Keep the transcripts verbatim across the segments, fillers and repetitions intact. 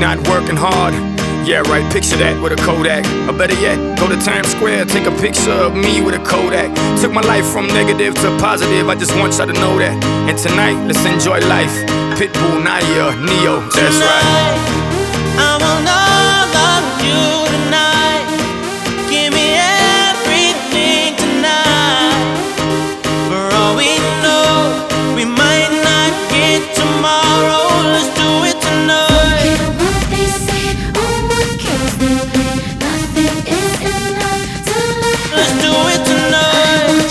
not working hard. Yeah, right, picture that with a Kodak. Or better yet, go to Times Square, take a picture of me with a Kodak. Took my life from negative to positive, I just want y'all to know that. And tonight, let's enjoy life. Pitbull, Naya, Neo, that's right. I want all of you tonight. Give me everything tonight. For all we know, we might not get tomorrow. Let's do it tonight. Let's do it tonight.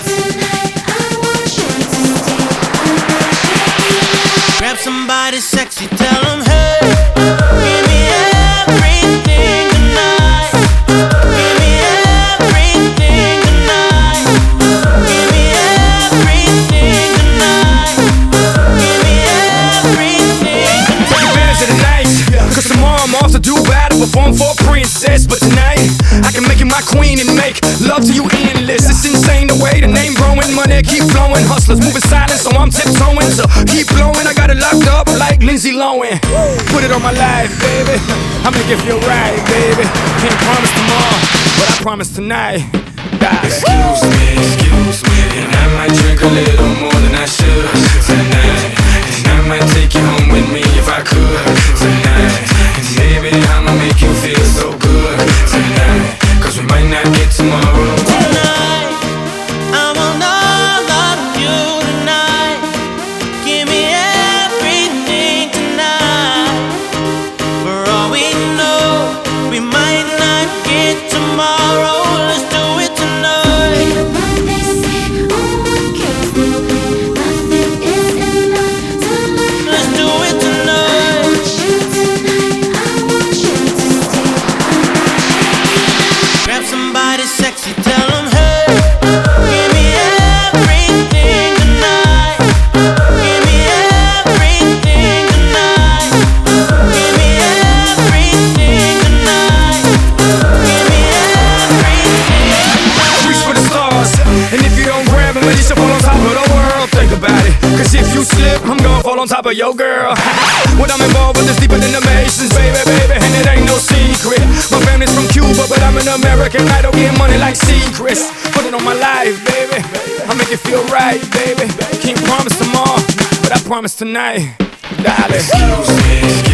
Grab somebody sexy, tell them hey. Give me everything tonight. Give me everything tonight. Give me everything tonight. Give me everything tonight. Take advantage of the night, cause tomorrow I'm off to do battle, perform for a princess. But tonight, I can make you my queen and make love to you endless. It's insane the way the name growing, money keep flowing. Hustlers moving silent, so I'm tiptoeing. So keep blowing, I got it locked up like Lindsay Lohan. Put it on my life, baby, I make it feel right, baby. Can't promise tomorrow, but I promise tonight. Die. Excuse me, excuse me, and I might drink a little more than I should tonight. And I might take you home with me if I could tonight. And baby, I'ma make you feel so good tonight, cause we might not get tomorrow. Tonight, I want all of you tonight. Give me everything tonight. For all we know, we might not get tomorrow. Let's do it tonight. Let's do it tonight. Grab somebody sexy, tell them hey. Give me everything tonight. Give me everything tonight. Give me everything tonight. Give me everything. Reach for the stars, and if you don't grab them, you should fall on top of the world. Think about it, cause if you slip, I'm gonna fall on top of your girl. What I'm involved with is deeper than the Masons, baby, baby, and it ain't no secret. My family's from Cuba, but I'm an American idol, getting money like secrets. Put it on my life, baby, I make it feel right, baby. Can't promise tomorrow, but I promise tonight, darling. Excuse me,